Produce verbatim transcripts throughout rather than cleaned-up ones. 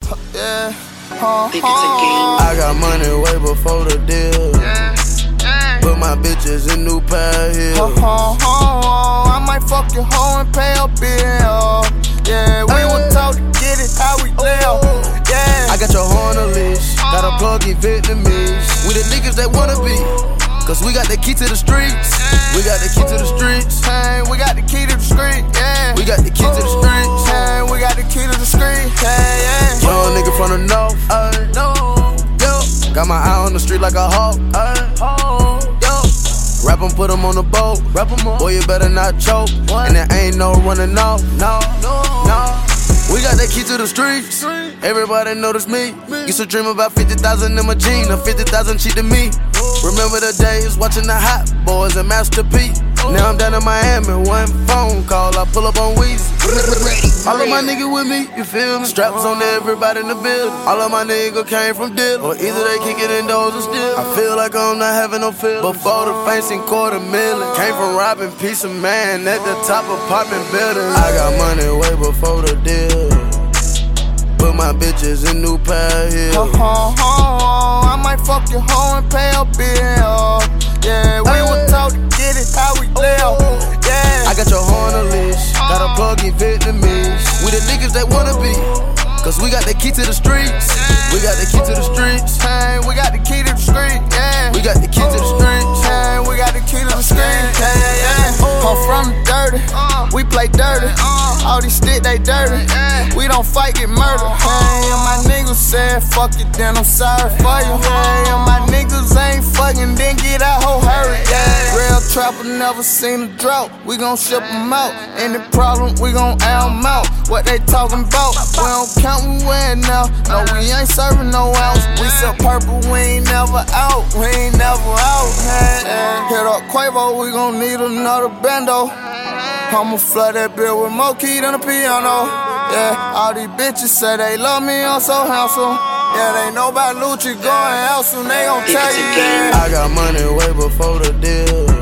Yeah. Uh, uh, I got money way before the deal. Yeah. Put my bitches in new pair heels. Uh, uh, uh, I might fuck your hoe and pay a bill. Yeah, we uh, were taught to get it how we live. Yeah. I got your horn on a leash. Got a plug in Vietnamese. We the niggas that wanna be. Cause we got the key to the streets. We got the key to the streets. Hey, we got the key to the street. Yeah. We got the key to the streets. Hey, we got the key to the street. Hey, yeah. Young nigga from the north. Ay, no. Yo. Got my eye on the street like a hawk. Ay, oh. Yo. Rap 'em, put 'em on the boat. Rap 'em up. Boy, you better not choke. What? And there ain't no running off. No, no, no. We got that key to the streets. Everybody notice me. Used to dream about fifty thousand in my jeans. Now fifty thousand cheap to me. Remember the days watching the Hot Boys and Master P. Now I'm down in Miami, one phone call, I pull up on Weezy. All of my niggas with me, you feel me? Straps on everybody in the building. All of my niggas came from deal, or either they kick it indoors or still. I feel like I'm not having no feel. Before the fancy quarter million, came from robbing piece of man at the top of popping buildings. I got money way before the deal. Put my bitches in new pair heels. Uh, uh, uh, I might fuck your hoe and pay a bill. Yeah, we were taught to get it how we live. Yeah. I got your horn on a leash. Got a plug in Vietnamese. We the niggas that wanna be. Cause we got the key to the streets. We got the key to the streets. Hey, we got the key to the street. Yeah. We got the key to the streets. Hey, we got the key to the street. Yeah, yeah, yeah. I'm from the dirty. We play dirty. All these sticks, they dirty. We don't fight, get murdered. Hey, and my niggas said, fuck it, then I'm sorry for you. Hey, and my niggas ain't fucking, then get out, ho, hurry. Yeah. Real trapper never seen a drought. We gon' ship them out. Any problem, we gon' air them out. What they talking about? We don't count, we win now. No, we ain't serving no ounce. We sell purple, we ain't never out. We ain't never out. Hey, hey. Hit up Quavo, we gon' need another bando. I'ma flood that bill with more key than a piano. Yeah, all these bitches say they love me, I'm so handsome. Yeah, they know about Lucci going out soon, they gon' tell you. Yeah. I got money way before the deal.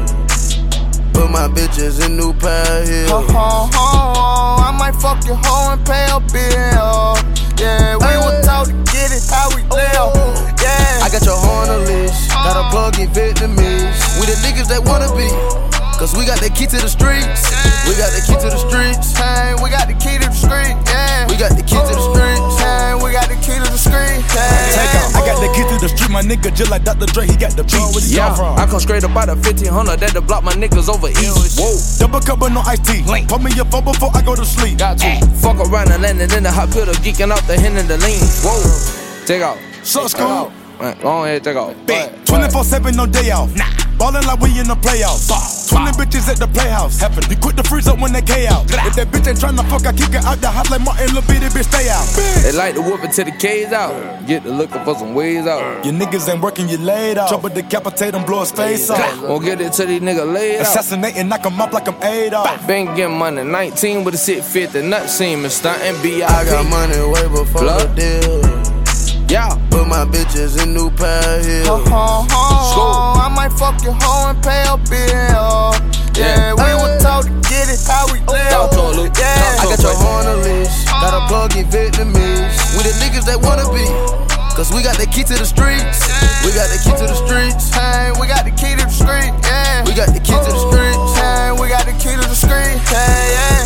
Put my bitches in new pair heels. Uh, uh, uh, I might fuck your hoe and pay a bill. Yeah, we were taught to get it how we live. Yeah. I got your horn on a leash. Got a plug in Vietnamese. We the niggas that wanna be. Cause we got the key to the streets. We got the key to the streets. Hey, we got the key to the street. Yeah. We got the key to the streets. Hey, we got the key to the street. Yeah. Take out. I got the key to the street. My nigga just like Doctor Dre. He got the beat. Where he yeah, come from? I come straight up out of fifteen hundred. That to block my niggas over east. Whoa. Double cup but no iced tea. Link. Put me your phone before I go to sleep. Got to. Fuck around and landed in the hot pill. Geeking out the hen and the lean. Whoa. Take out. So school. Man, go ahead, take off. twenty-four seven, no day off. Nah. Ballin' like we in the playoffs. twenty bitches at the playhouse. You quit the freeze up when they K out. If that bitch ain't tryna fuck, I kick her out the house like Martin Lil Bitty, bitch, stay out. They like to whoop it till the K's out. Get to looking for some ways out. Your niggas ain't working, you laid off. Trouble decapitate him, blow his face off. Won't get it till these niggas laid out. Assassinating, knock him up like I'm eight off. Been getting money, nineteen with a sit fit, the nut seeming, stuntin' B I P. I got money way before Blood. the deal. Yeah. Put my bitches in new pair heels. Uh, uh, uh, I might fuck your hoe and pay a bill. Yeah, we were taught to get it how we live. Yeah, I got your horn on a leash. Got a plug in Vietnamese. We the niggas that wanna be. Cause we got the key to the streets. We got the key to the streets. Hey, we got the key to the street. Yeah, we got the key to the streets. Hey, we got the key to the street. Hey, yeah.